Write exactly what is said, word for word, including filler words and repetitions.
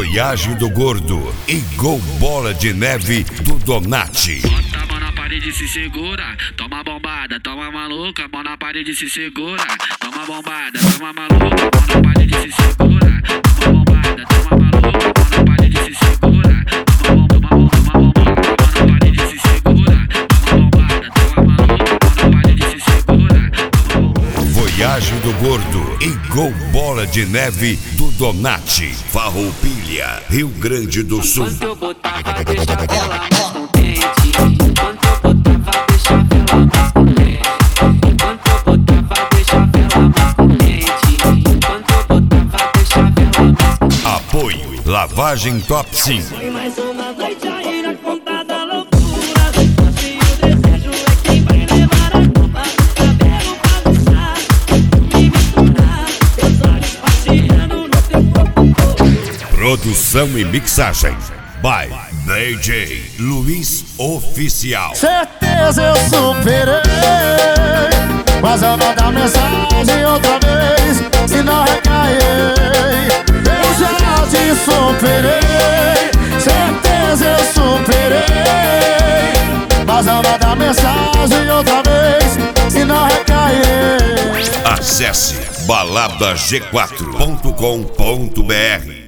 Voyage do Gordo e Gol Bola de Neve do Donati. Bota a mão na parede, se segura, toma bombada, toma maluca, mão na parede, se segura, toma bombada, toma maluca, mão na parede, se segura, toma bombada, toma maluca, mão na parede, se segura, toma bombada, toma bombada, mão na parede, se segura, toma bombada, toma maluca, mão na parede, se segura. Voyage do Gordo e Gol Bola de Neve do Donati, Farroupilha, Rio Grande do Sul. Enquanto eu botava, deixava ela mais contente. Enquanto eu botava, deixava ela mais contente. Enquanto eu botava, deixava ela mais contente. Enquanto eu botava, deixava ela mais contente. Apoio Lavagem Top cinco. Foi mais uma noite aí na conta da loucura. Se o desejo é quem vai levar a culpa do cabelo bagunçar e misturar teus olhos passeando no teu corpo. Produção e mixagem by D J Luiz Oficial. Certeza eu superei, mas eu vou dar mensagem outra vez, se não recairei. Eu já te superei, certeza eu superei, mas eu vou dar mensagem outra vez, se não recairei. Acesse balada g quatro ponto com ponto br.